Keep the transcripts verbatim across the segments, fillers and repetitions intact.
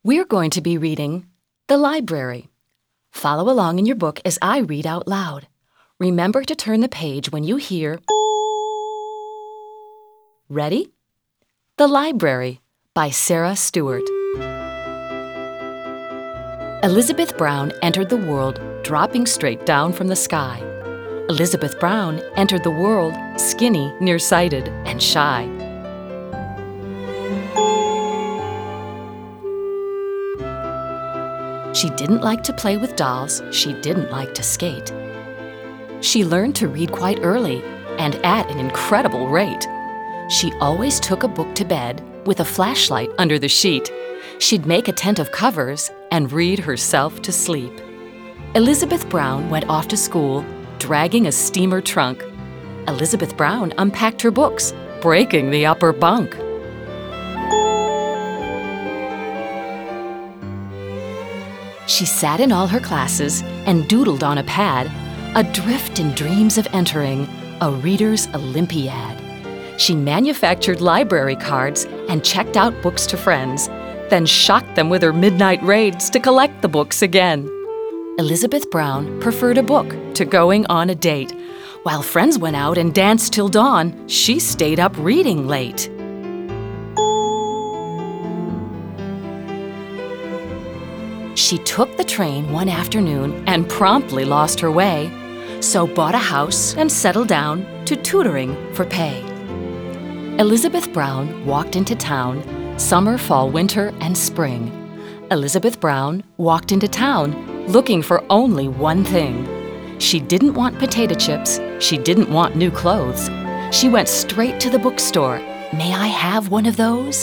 We're going to be reading The Library. Follow along in your book as I read out loud. Remember to turn the page when you hear Ready? The Library by Sarah Stewart. Elizabeth Brown entered the world dropping straight down from the sky. Elizabeth Brown entered the world skinny, nearsighted, and shy. She didn't like to play with dolls. She didn't like to skate. She learned to read quite early and at an incredible rate. She always took a book to bed with a flashlight under the sheet. She'd make a tent of covers and read herself to sleep. Elizabeth Brown went off to school, dragging a steamer trunk. Elizabeth Brown unpacked her books, breaking the upper bunk. She sat in all her classes and doodled on a pad, adrift in dreams of entering a reader's Olympiad. She manufactured library cards and checked out books to friends, then shocked them with her midnight raids to collect the books again. Elizabeth Brown preferred a book to going on a date. While friends went out and danced till dawn, she stayed up reading late. She took the train one afternoon and promptly lost her way, so bought a house and settled down to tutoring for pay. Elizabeth Brown walked into town, summer, fall, winter, and spring. Elizabeth Brown walked into town looking for only one thing. She didn't want potato chips. She didn't want new clothes. She went straight to the bookstore. May I have one of those?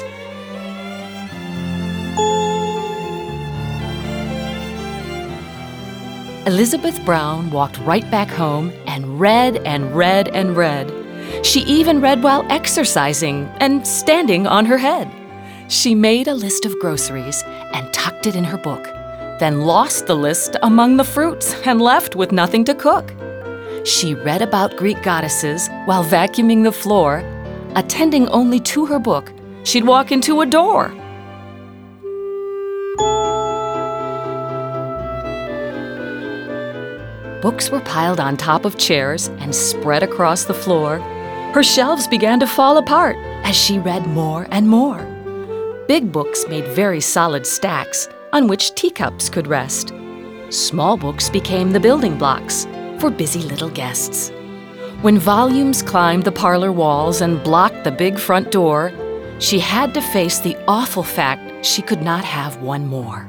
Elizabeth Brown walked right back home and read and read and read. She even read while exercising and standing on her head. She made a list of groceries and tucked it in her book, then lost the list among the fruits and left with nothing to cook. She read about Greek goddesses while vacuuming the floor. Attending only to her book, she'd walk into a door. Books were piled on top of chairs and spread across the floor. Her shelves began to fall apart as she read more and more. Big books made very solid stacks on which teacups could rest. Small books became the building blocks for busy little guests. When volumes climbed the parlor walls and blocked the big front door, she had to face the awful fact she could not have one more.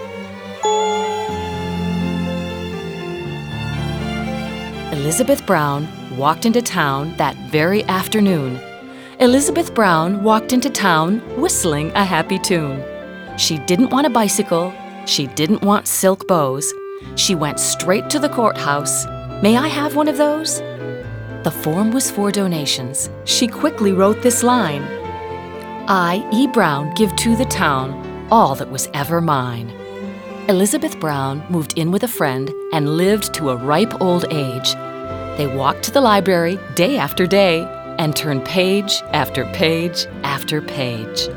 Elizabeth Brown walked into town that very afternoon. Elizabeth Brown walked into town whistling a happy tune. She didn't want a bicycle. She didn't want silk bows. She went straight to the courthouse. May I have one of those? The form was for donations. She quickly wrote this line: I, E. Brown, give to the town all that was ever mine. Elizabeth Brown moved in with a friend and lived to a ripe old age. They walked to the library day after day and turned page after page after page.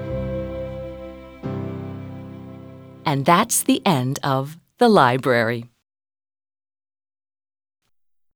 And that's the end of The Library.